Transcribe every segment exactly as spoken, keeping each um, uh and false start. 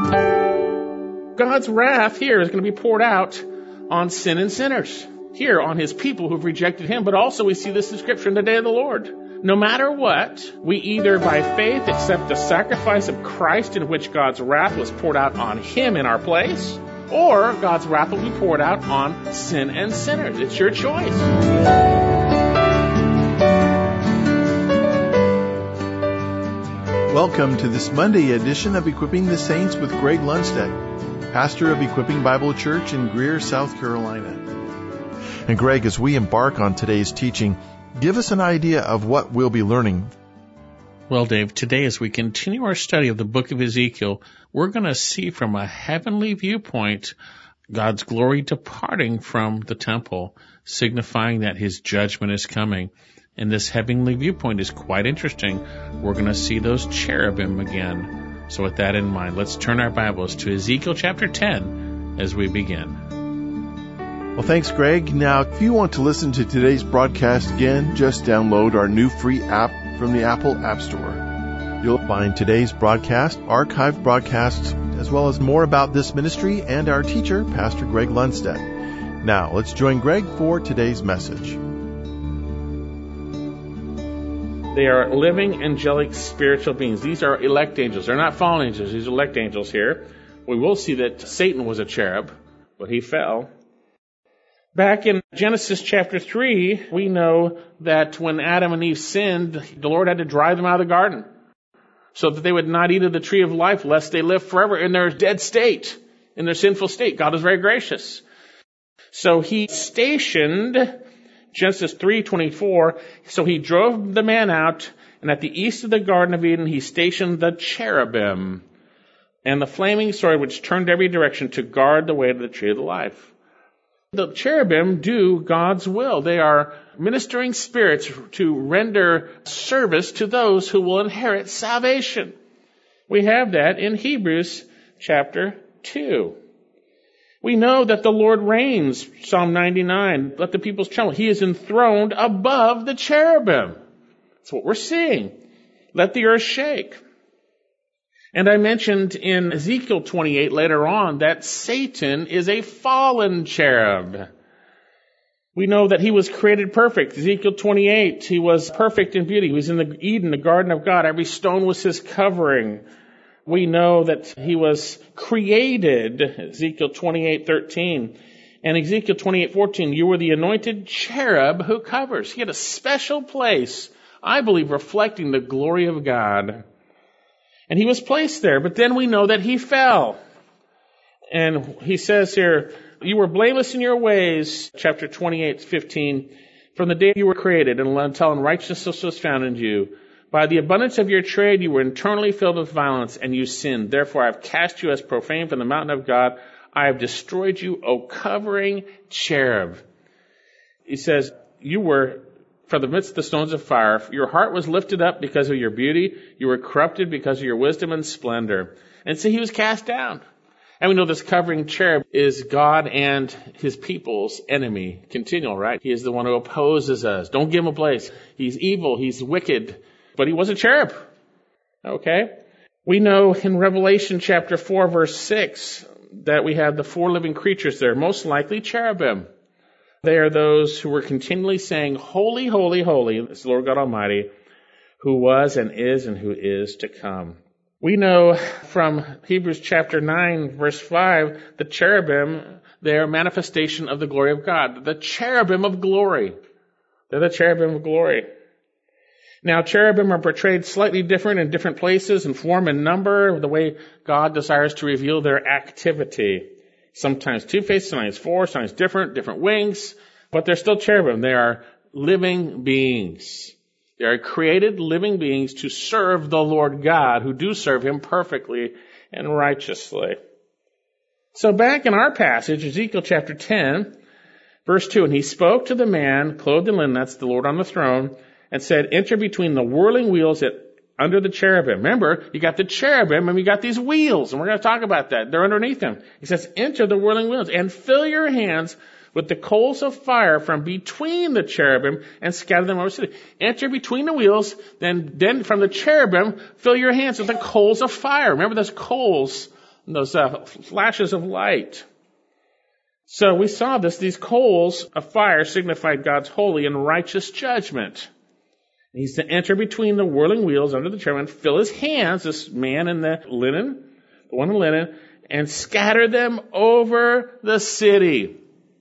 God's wrath here is going to be poured out on sin and sinners. Here on his people who've rejected him, but also we see this in Scripture in the day of the Lord. No matter what, we either by faith accept the sacrifice of Christ in which God's wrath was poured out on him in our place, or God's wrath will be poured out on sin and sinners. It's your choice. Welcome to this Monday edition of Equipping the Saints with Greg Lundstedt, pastor of Equipping Bible Church in Greer, South Carolina. And Greg, as we embark on today's teaching, give us an idea of what we'll be learning. Well, Dave, today as we continue our study of the book of Ezekiel, we're going to see from a heavenly viewpoint God's glory departing from the temple, signifying that his judgment is coming. And this heavenly viewpoint is quite interesting. We're going to see those cherubim again. So with that in mind, let's turn our Bibles to Ezekiel chapter ten as we begin. Well, thanks, Greg. Now, if you want to listen to today's broadcast again, just download our new free app from the Apple App Store. You'll find today's broadcast, archived broadcasts, as well as more about this ministry and our teacher, Pastor Greg Lundstedt. Now, let's join Greg for today's message. They are living angelic spiritual beings. These are elect angels. They're not fallen angels. These are elect angels here. We will see that Satan was a cherub, but he fell. Back in Genesis chapter three, we know that when Adam and Eve sinned, the Lord had to drive them out of the garden so that they would not eat of the tree of life, lest they live forever in their dead state, in their sinful state. God was very gracious. So he stationed, Genesis three twenty-four, so he drove the man out, and at the east of the Garden of Eden, he stationed the cherubim and the flaming sword which turned every direction to guard the way to the tree of life. The cherubim do God's will. They are ministering spirits to render service to those who will inherit salvation. We have that in Hebrews chapter two. We know that the Lord reigns, Psalm ninety-nine, let the peoples tremble. He is enthroned above the cherubim. That's what we're seeing. Let the earth shake. And I mentioned in Ezekiel twenty-eight later on that Satan is a fallen cherub. We know that he was created perfect. Ezekiel twenty-eight, he was perfect in beauty. He was in the Eden, the garden of God. Every stone was his covering. We know that he was created, Ezekiel twenty-eight thirteen. And Ezekiel twenty-eight fourteen, you were the anointed cherub who covers. He had a special place, I believe, reflecting the glory of God. And he was placed there, but then we know that he fell. And he says here, you were blameless in your ways, chapter twenty-eight fifteen, from the day you were created until unrighteousness was found in you. By the abundance of your trade, you were internally filled with violence, and you sinned. Therefore, I have cast you as profane from the mountain of God. I have destroyed you, O covering cherub. He says, you were from the midst of the stones of fire. Your heart was lifted up because of your beauty. You were corrupted because of your wisdom and splendor. And so he was cast down. And we know this covering cherub is God and his people's enemy. Continual, right? He is the one who opposes us. Don't give him a place. He's evil. He's wicked. But he was a cherub. Okay? We know in Revelation chapter four, verse six, that we have the four living creatures there, most likely cherubim. They are those who were continually saying, holy, holy, holy, is the Lord God Almighty, who was and is and who is to come. We know from Hebrews chapter nine, verse five, the cherubim, they are a manifestation of the glory of God. The cherubim of glory. They're the cherubim of glory. Now, cherubim are portrayed slightly different in different places in form and number, the way God desires to reveal their activity. Sometimes two-faced, sometimes four, sometimes different, different wings, but they're still cherubim. They are living beings. They are created living beings to serve the Lord God, who do serve him perfectly and righteously. So back in our passage, Ezekiel chapter ten, verse two, and he spoke to the man clothed in linen, that's the Lord on the throne, and said, enter between the whirling wheels at under the cherubim. Remember, you got the cherubim and we got these wheels, and we're going to talk about that. They're underneath them. He says, enter the whirling wheels and fill your hands with the coals of fire from between the cherubim and scatter them over the city. Enter between the wheels, then, then from the cherubim, fill your hands with the coals of fire. Remember, those coals those uh, flashes of light. So we saw this. These coals of fire signified God's holy and righteous judgment. He's to enter between the whirling wheels under the cherubim, fill his hands, this man in the linen, the one in linen, and scatter them over the city.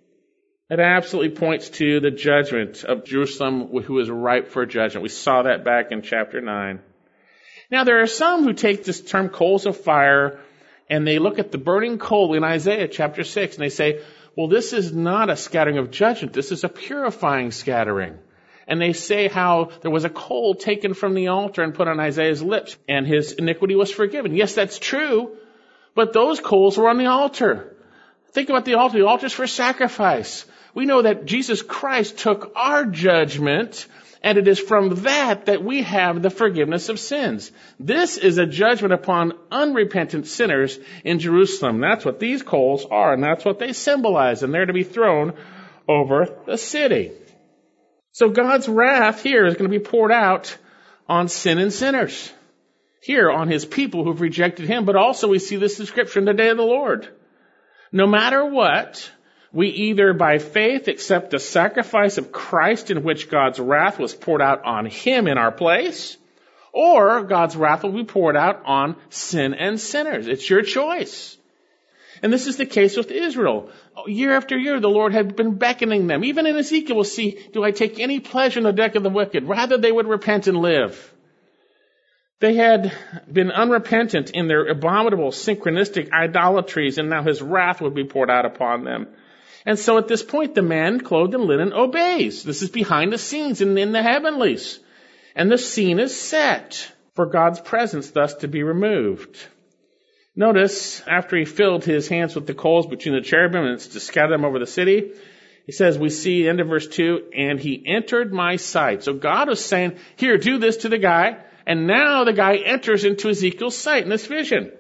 It absolutely points to the judgment of Jerusalem, who is ripe for judgment. We saw that back in chapter nine. Now, there are some who take this term coals of fire and they look at the burning coal in Isaiah chapter six and they say, well, this is not a scattering of judgment. This is a purifying scattering. And they say how there was a coal taken from the altar and put on Isaiah's lips and his iniquity was forgiven. Yes, that's true. But those coals were on the altar. Think about the altar. The altar's for sacrifice. We know that Jesus Christ took our judgment, and it is from that that we have the forgiveness of sins. This is a judgment upon unrepentant sinners in Jerusalem. That's what these coals are, and that's what they symbolize, and they're to be thrown over the city. So God's wrath here is going to be poured out on sin and sinners. Here on his people who've rejected him, but also we see this in Scripture in the day of the Lord. No matter what, we either by faith accept the sacrifice of Christ in which God's wrath was poured out on him in our place, or God's wrath will be poured out on sin and sinners. It's your choice. And this is the case with Israel. Year after year, the Lord had been beckoning them. Even in Ezekiel, we'll see, do I take any pleasure in the death of the wicked? Rather, they would repent and live. They had been unrepentant in their abominable synchronistic idolatries, and now his wrath would be poured out upon them. And so at this point, the man clothed in linen obeys. This is behind the scenes in, in the heavenlies. And the scene is set for God's presence thus to be removed. Notice, after he filled his hands with the coals between the cherubim and to scatter them over the city, he says, we see end of verse two, and he entered my sight. So God was saying, here, do this to the guy. And now the guy enters into Ezekiel's sight in this vision.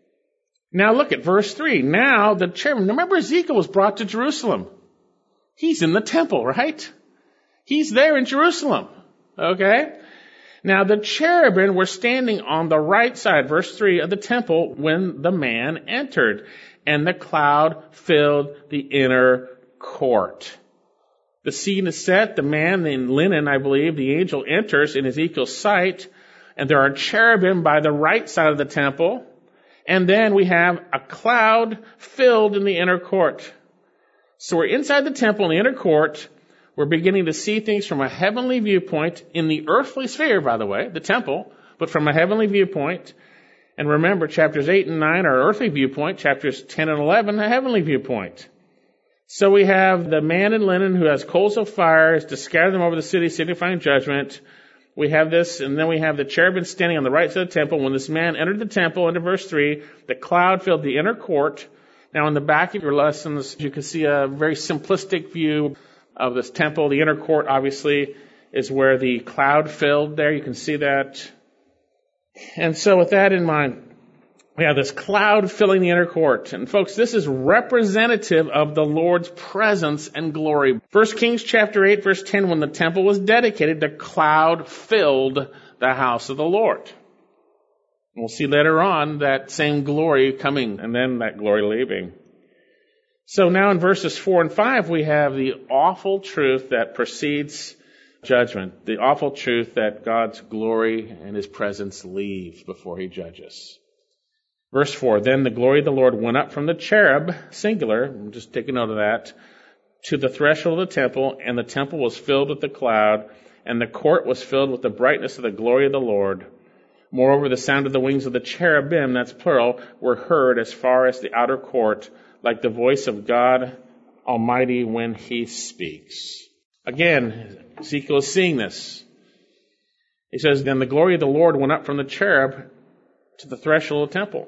Now look at verse three. Now the cherubim, remember Ezekiel was brought to Jerusalem. He's in the temple, right? He's there in Jerusalem. Okay? Now the cherubim were standing on the right side, verse three, of the temple when the man entered. And the cloud filled the inner court. The scene is set. The man in linen, I believe, the angel enters in Ezekiel's sight. And there are cherubim by the right side of the temple. And then we have a cloud filled in the inner court. So we're inside the temple in the inner court. We're beginning to see things from a heavenly viewpoint in the earthly sphere, by the way, the temple, but from a heavenly viewpoint. And remember, chapters eight and nine are earthly viewpoint. Chapters ten and eleven, a heavenly viewpoint. So we have the man in linen who has coals of fire is to scatter them over the city, signifying judgment. We have this, and then we have the cherubim standing on the right side of the temple. When this man entered the temple, under verse three, the cloud filled the inner court. Now, in the back of your lessons, you can see a very simplistic view of this temple. The inner court, obviously, is where the cloud filled there. You can see that. And so with that in mind, we have this cloud filling the inner court. And folks, this is representative of the Lord's presence and glory. First Kings chapter eight, verse ten, when the temple was dedicated, the cloud filled the house of the Lord. And we'll see later on that same glory coming and then that glory leaving. So now in verses four and five, we have the awful truth that precedes judgment. The awful truth that God's glory and his presence leave before he judges. Verse four, then the glory of the Lord went up from the cherub, singular, just take a note of that, to the threshold of the temple, and the temple was filled with the cloud, and the court was filled with the brightness of the glory of the Lord. Moreover, the sound of the wings of the cherubim, that's plural, were heard as far as the outer court, like the voice of God Almighty when he speaks. Again, Ezekiel is seeing this. He says, then the glory of the Lord went up from the cherub to the threshold of the temple.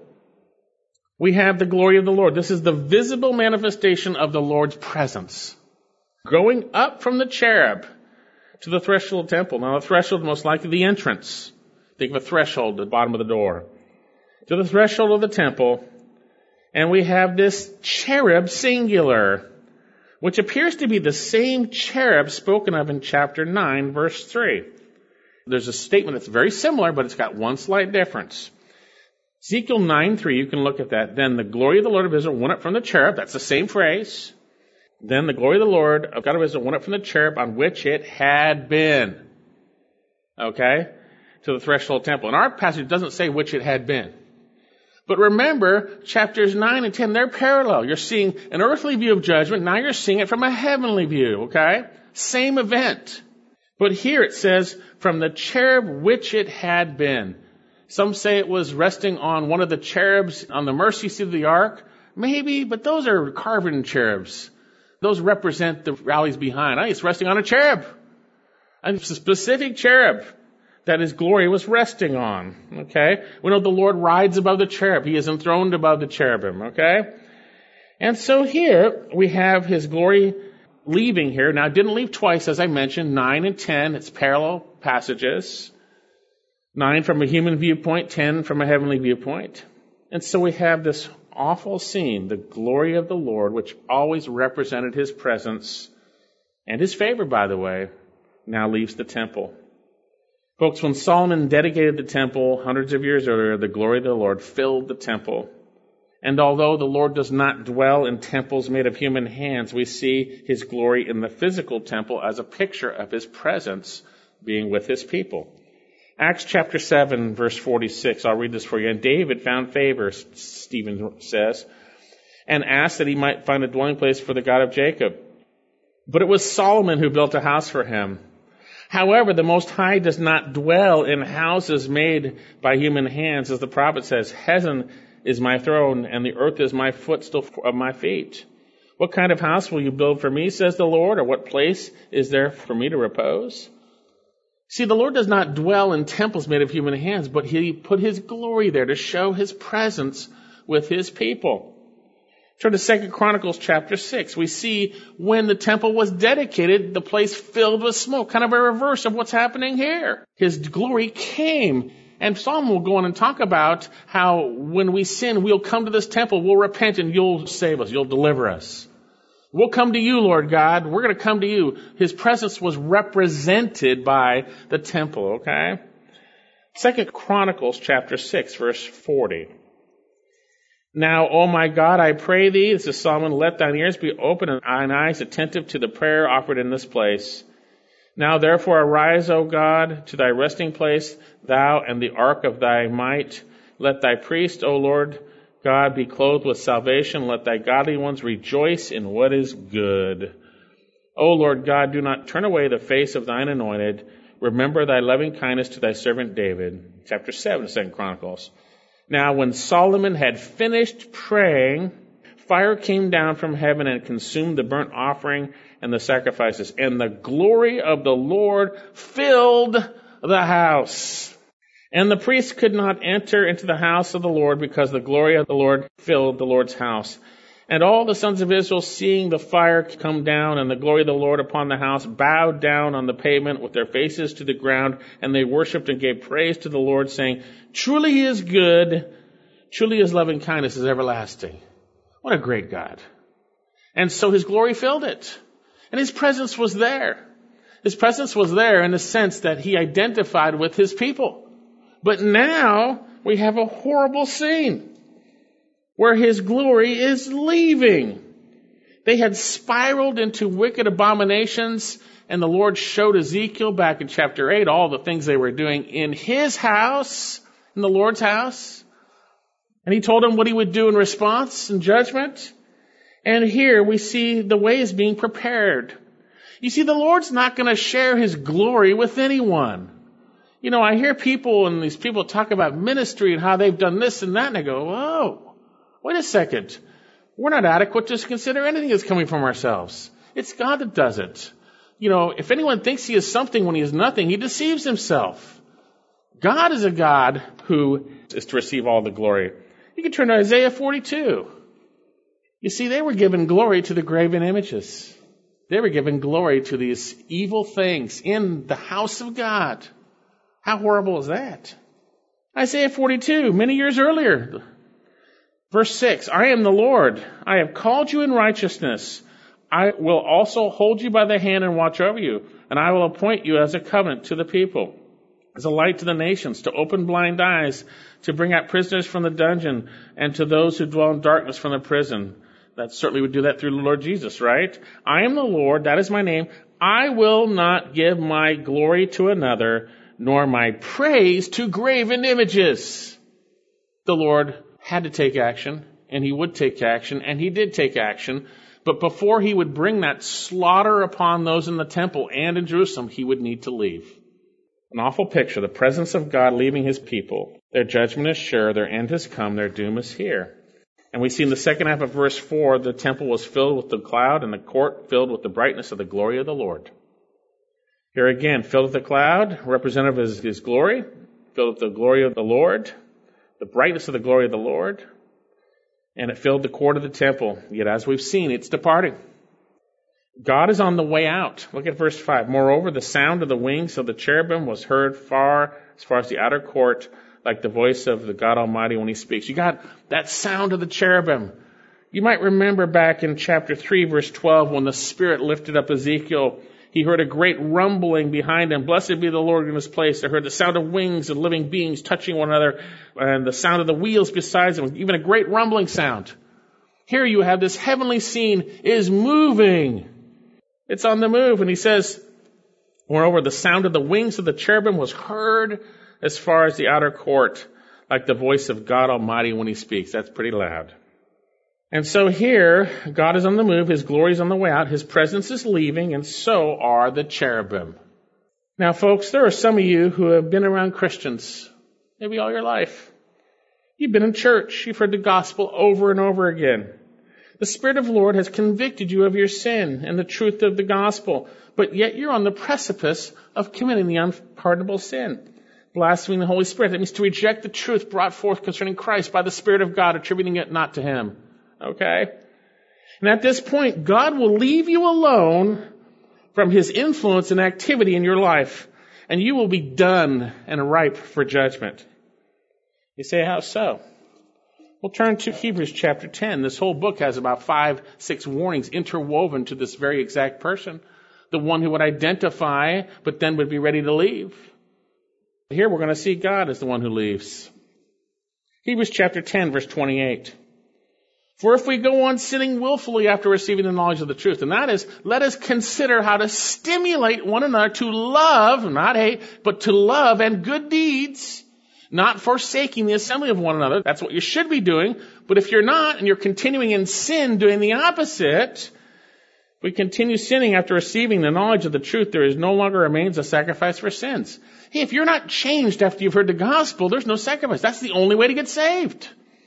We have the glory of the Lord. This is the visible manifestation of the Lord's presence. Going up from the cherub to the threshold of the temple. Now the threshold, most likely the entrance. Think of a threshold at the bottom of the door. To the threshold of the temple. And we have this cherub singular, which appears to be the same cherub spoken of in chapter nine, verse three. There's a statement that's very similar, but it's got one slight difference. Ezekiel nine three, you can look at that. Then the glory of the Lord of Israel went up from the cherub. That's the same phrase. Then the glory of the Lord of God of Israel went up from the cherub on which it had been. Okay? To the threshold temple. In our passage, it doesn't say which it had been. But remember, chapters nine and ten, they're parallel. You're seeing an earthly view of judgment. Now you're seeing it from a heavenly view. Okay? Same event. But here it says, from the cherub which it had been. Some say it was resting on one of the cherubs on the mercy seat of the ark. Maybe, but those are carven cherubs. Those represent the valleys behind. I think it's resting on a cherub. A specific cherub that his glory was resting on. Okay? We know the Lord rides above the cherub. He is enthroned above the cherubim. Okay? And so here we have his glory leaving here. Now, it didn't leave twice, as I mentioned. nine and ten, it's parallel passages. Nine from a human viewpoint, ten from a heavenly viewpoint. And so we have this awful scene, the glory of the Lord, which always represented his presence and his favor, by the way, now leaves the temple. Folks, when Solomon dedicated the temple hundreds of years earlier, the glory of the Lord filled the temple. And although the Lord does not dwell in temples made of human hands, we see his glory in the physical temple as a picture of his presence being with his people. Acts chapter seven, verse forty-six. I'll read this for you. And David found favor, Stephen says, and asked that he might find a dwelling place for the God of Jacob. But it was Solomon who built a house for him. However, the Most High does not dwell in houses made by human hands, as the prophet says, Heaven is my throne, and the earth is my footstool of my feet. What kind of house will you build for me, says the Lord, or what place is there for me to repose? See, the Lord does not dwell in temples made of human hands, but he put his glory there to show his presence with his people. Turn to Second Chronicles chapter six. We see when the temple was dedicated, the place filled with smoke, kind of a reverse of what's happening here. His glory came. And Solomon will go on and talk about how when we sin, we'll come to this temple, we'll repent, and you'll save us, you'll deliver us. We'll come to you, Lord God. We're going to come to you. His presence was represented by the temple, okay? Second Chronicles chapter six, verse forty. Now, O my God, I pray thee, this is Solomon, let thine ears be open and thine eyes attentive to the prayer offered in this place. Now therefore arise, O God, to thy resting place, thou and the ark of thy might. Let thy priest, O Lord God, be clothed with salvation. Let thy godly ones rejoice in what is good. O Lord God, do not turn away the face of thine anointed. Remember thy loving kindness to thy servant David. Chapter seven, Second Chronicles. Now when Solomon had finished praying, fire came down from heaven and consumed the burnt offering and the sacrifices. And the glory of the Lord filled the house. And the priests could not enter into the house of the Lord because the glory of the Lord filled the Lord's house. And all the sons of Israel, seeing the fire come down and the glory of the Lord upon the house, bowed down on the pavement with their faces to the ground, and they worshipped and gave praise to the Lord, saying, Truly he is good, truly his loving kindness is everlasting. What a great God. And so his glory filled it. And his presence was there. His presence was there in the sense that he identified with his people. But now we have a horrible scene where his glory is leaving. They had spiraled into wicked abominations, and the Lord showed Ezekiel back in chapter eight all the things they were doing in his house, in the Lord's house. And he told him what he would do in response and judgment. And here we see the way is being prepared. You see, the Lord's not going to share his glory with anyone. You know, I hear people and these people talk about ministry and how they've done this and that, and I go, whoa, wait a second. We're not adequate to consider anything that's coming from ourselves. It's God that does it. You know, if anyone thinks he is something when he is nothing, he deceives himself. God is a God who is to receive all the glory. You can turn to Isaiah forty-two. You see, they were given glory to the graven images. They were given glory to these evil things in the house of God. How horrible is that? Isaiah forty-two, many years earlier. Verse six, I am the Lord. I have called you in righteousness. I will also hold you by the hand and watch over you, and I will appoint you as a covenant to the people. as a light to the nations, to open blind eyes, to bring out prisoners from the dungeon, and to those who dwell in darkness from the prison. That certainly would do that through the Lord Jesus, right? I am the Lord, that is my name. I will not give my glory to another, nor my praise to graven images. The Lord had to take action, and he would take action, and he did take action. But before he would bring that slaughter upon those in the temple and in Jerusalem, he would need to leave. An awful picture, the presence of God leaving his people. Their judgment is sure, their end has come, their doom is here. And we see in the second half of verse four, the temple was filled with the cloud and the court filled with the brightness of the glory of the Lord. Here again, filled with the cloud, representative of his, his glory, filled with the glory of the Lord, the brightness of the glory of the Lord, and it filled the court of the temple. Yet as we've seen, it's departing. God is on the way out. Look at verse five. Moreover, the sound of the wings of the cherubim was heard far as far as the outer court, like the voice of the God Almighty when he speaks. You got that sound of the cherubim. You might remember back in chapter three, verse twelve, when the Spirit lifted up Ezekiel, he heard a great rumbling behind him. Blessed be the Lord in his place. I heard the sound of wings and living beings touching one another, and the sound of the wheels beside them, even a great rumbling sound. Here you have this heavenly scene is moving. It's on the move. And he says, moreover, the sound of the wings of the cherubim was heard as far as the outer court, like the voice of God Almighty when he speaks. That's pretty loud. And so here, God is on the move. His glory is on the way out. His presence is leaving, and so are the cherubim. Now, folks, there are some of you who have been around Christians maybe all your life. You've been in church. You've heard the gospel over and over again. The Spirit of the Lord has convicted you of your sin and the truth of the gospel, but yet you're on the precipice of committing the unpardonable sin, blaspheming the Holy Spirit. That means to reject the truth brought forth concerning Christ by the Spirit of God, attributing it not to him. Okay? And at this point, God will leave you alone from his influence and activity in your life, and you will be done and ripe for judgment. You say, how so? Well, turn to Hebrews chapter ten. This whole book has about five, six warnings interwoven to this very exact person. The one who would identify, but then would be ready to leave. Here we're going to see God as the one who leaves. Hebrews chapter ten, verse twenty-eight. For if we go on sinning willfully after receiving the knowledge of the truth, and that is, let us consider how to stimulate one another to love, not hate, but to love and good deeds, not forsaking the assembly of one another. That's what you should be doing. But if you're not, and you're continuing in sin, doing the opposite, we continue sinning after receiving the knowledge of the truth, there is no longer remains a sacrifice for sins. Hey, if you're not changed after you've heard the gospel, there's no sacrifice. That's the only way to get saved.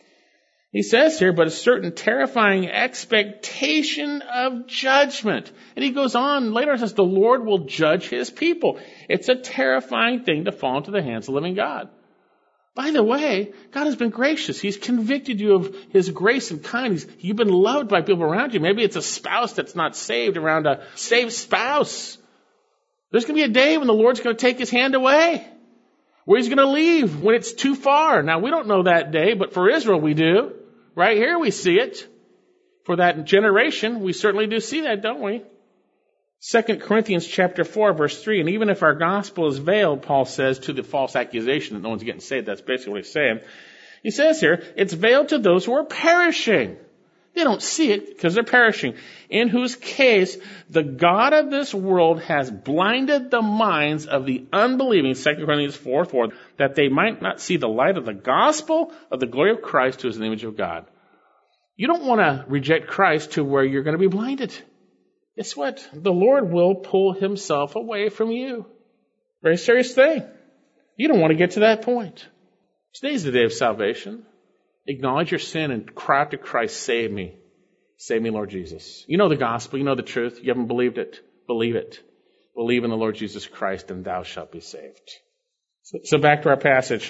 He says here, but a certain terrifying expectation of judgment. And he goes on later and says, the Lord will judge his people. It's a terrifying thing to fall into the hands of the living God. By the way, God has been gracious. He's convicted you of his grace and kindness. You've been loved by people around you. Maybe it's a spouse that's not saved around a saved spouse. There's going to be a day when the Lord's going to take his hand away, where he's going to leave when it's too far. Now, we don't know that day, but for Israel we do. Right here we see it. For that generation, we certainly do see that, don't we? Second Corinthians chapter four, verse three, and even if our gospel is veiled, Paul says, to the false accusation that no one's getting saved, that's basically what he's saying. He says here, it's veiled to those who are perishing. They don't see it because they're perishing. In whose case, the God of this world has blinded the minds of the unbelieving, Second Corinthians four, four, that they might not see the light of the gospel of the glory of Christ, who is the image of God. You don't want to reject Christ to where you're going to be blinded. Guess what? The Lord will pull himself away from you. Very serious thing. You don't want to get to that point. Today's the day of salvation. Acknowledge your sin and cry out to Christ, save me. Save me, Lord Jesus. You know the gospel. You know the truth. You haven't believed it. Believe it. Believe in the Lord Jesus Christ and thou shalt be saved. So, so back to our passage.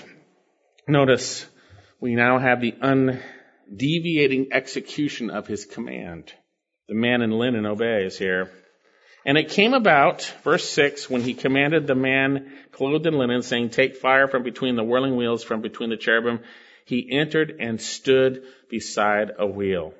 Notice we now have the undeviating execution of his command. The man in linen obeys here. And it came about, verse six, when he commanded the man clothed in linen, saying, take fire from between the whirling wheels, from between the cherubim, he entered and stood beside a wheel.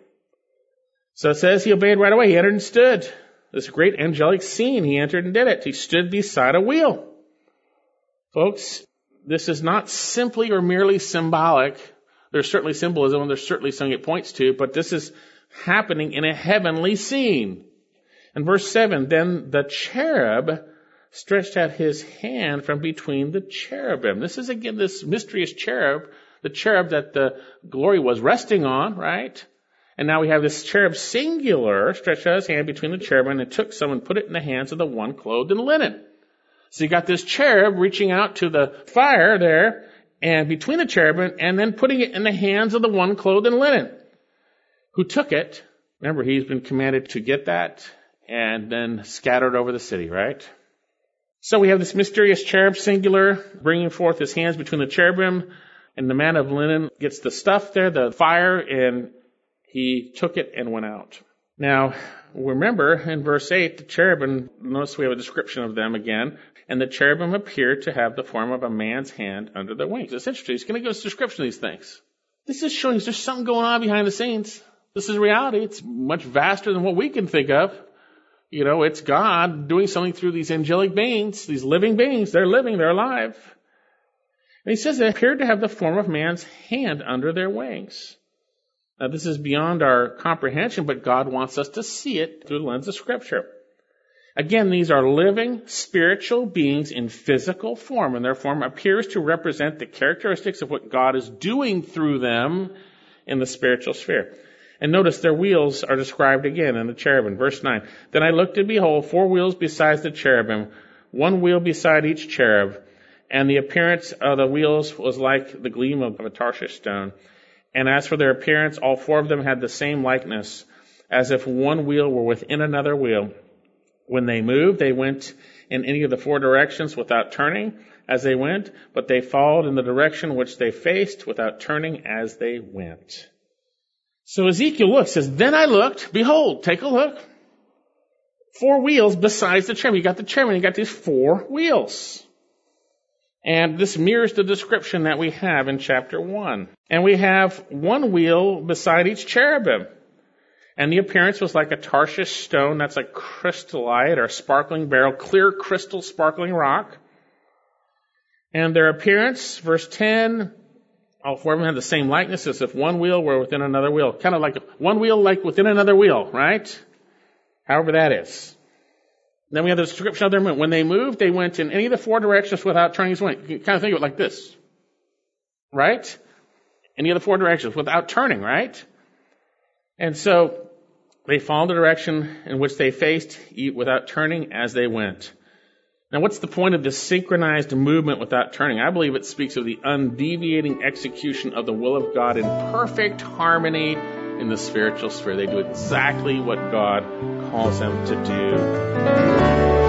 So it says he obeyed right away. He entered and stood. This great angelic scene. He entered and did it. He stood beside a wheel. Folks, this is not simply or merely symbolic. There's certainly symbolism and there's certainly something it points to, but this is happening in a heavenly scene. In verse seven, then the cherub stretched out his hand from between the cherubim. This is again this mysterious cherub, the cherub that the glory was resting on, right? And now we have this cherub singular stretched out his hand between the cherubim and took some and put it in the hands of the one clothed in linen. So you got this cherub reaching out to the fire there and between the cherubim and then putting it in the hands of the one clothed in linen who took it. Remember, he's been commanded to get that and then scattered over the city, right? So we have this mysterious cherub singular bringing forth his hands between the cherubim, and the man of linen gets the stuff there, the fire, and he took it and went out. Now, remember in verse eight, the cherubim, notice we have a description of them again, and the cherubim appeared to have the form of a man's hand under their wings. It's interesting. He's going to give us a description of these things. This is showing us there's something going on behind the scenes. This is reality. It's much vaster than what we can think of. You know, it's God doing something through these angelic beings, these living beings. They're living, they're alive. And he says they appeared to have the form of man's hand under their wings. Now, this is beyond our comprehension, but God wants us to see it through the lens of Scripture. Again, these are living, spiritual beings in physical form, and their form appears to represent the characteristics of what God is doing through them in the spiritual sphere. And notice their wheels are described again in the cherubim. Verse nine, then I looked and behold, four wheels besides the cherubim, one wheel beside each cherub, and the appearance of the wheels was like the gleam of a Tarshish stone. And as for their appearance, all four of them had the same likeness, as if one wheel were within another wheel. When they moved, they went in any of the four directions without turning as they went, but they followed in the direction which they faced without turning as they went. So Ezekiel looks, says, then I looked, behold, take a look. Four wheels besides the cherubim. You got the cherubim, you got these four wheels. And this mirrors the description that we have in chapter one. And we have one wheel beside each cherubim. And the appearance was like a Tarshish stone, that's like crystallite or sparkling beryl, clear crystal sparkling rock. And their appearance, verse ten, all four of them had the same likeness as if one wheel were within another wheel. Kind of like one wheel like within another wheel, right? However that is. Then we have the description of their movement. When they moved, they went in any of the four directions without turning. You can kind of think of it like this. Right? Any of the four directions without turning, right? And so they followed the direction in which they faced without turning as they went. Now, what's the point of this synchronized movement without turning? I believe it speaks of the undeviating execution of the will of God in perfect harmony in the spiritual sphere. They do exactly what God calls them to do.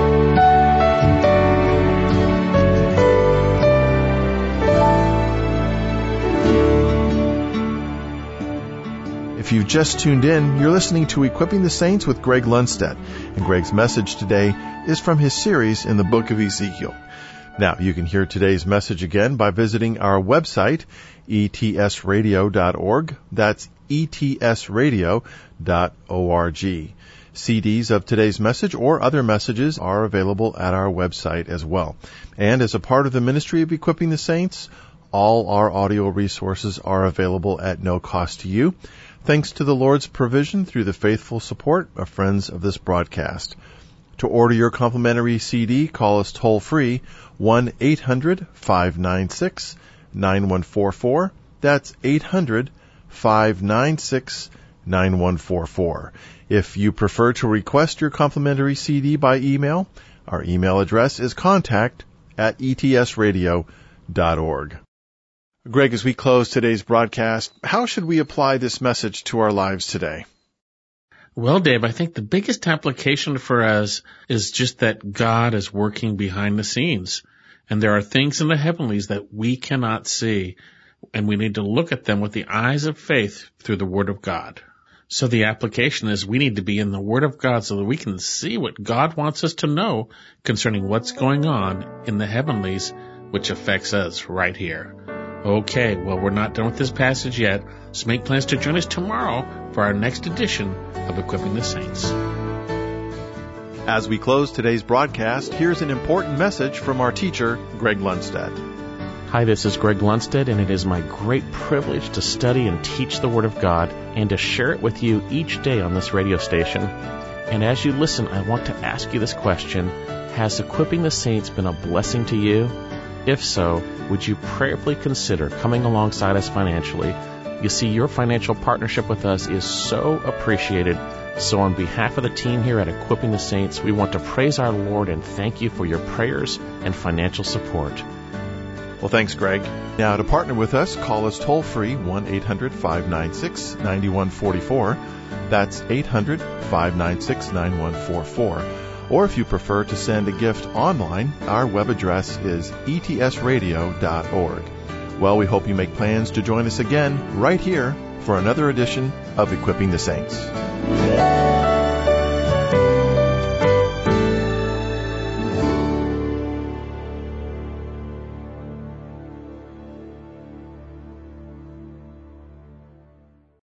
If you've just tuned in, you're listening to Equipping the Saints with Greg Lundstedt, and Greg's message today is from his series in the book of Ezekiel. Now, you can hear today's message again by visiting our website, e t s radio dot org. That's e t s radio dot org. C Ds of today's message or other messages are available at our website as well. And as a part of the ministry of Equipping the Saints, all our audio resources are available at no cost to you, thanks to the Lord's provision through the faithful support of friends of this broadcast. To order your complimentary C D, call us toll-free, one eight hundred five nine six nine one four four. That's eight hundred five nine six nine one four four. If you prefer to request your complimentary C D by email, our email address is contact at e t s radio dot org. Greg, as we close today's broadcast, how should we apply this message to our lives today? Well, Dave, I think the biggest application for us is just that God is working behind the scenes. And there are things in the heavenlies that we cannot see. And we need to look at them with the eyes of faith through the Word of God. So the application is we need to be in the Word of God so that we can see what God wants us to know concerning what's going on in the heavenlies, which affects us right here. Okay, well, we're not done with this passage yet, so make plans to join us tomorrow for our next edition of Equipping the Saints. As we close today's broadcast, here's an important message from our teacher, Greg Lundstedt. Hi, this is Greg Lundstedt, and it is my great privilege to study and teach the Word of God and to share it with you each day on this radio station. And as you listen, I want to ask you this question: has Equipping the Saints been a blessing to you? If so, would you prayerfully consider coming alongside us financially? You see, your financial partnership with us is so appreciated. So on behalf of the team here at Equipping the Saints, we want to praise our Lord and thank you for your prayers and financial support. Well, thanks, Greg. Now, to partner with us, call us toll-free, one eight hundred five nine six nine one four four. That's eight hundred five nine six nine one four four. Or if you prefer to send a gift online, our web address is e t s radio dot org. Well, we hope you make plans to join us again right here for another edition of Equipping the Saints.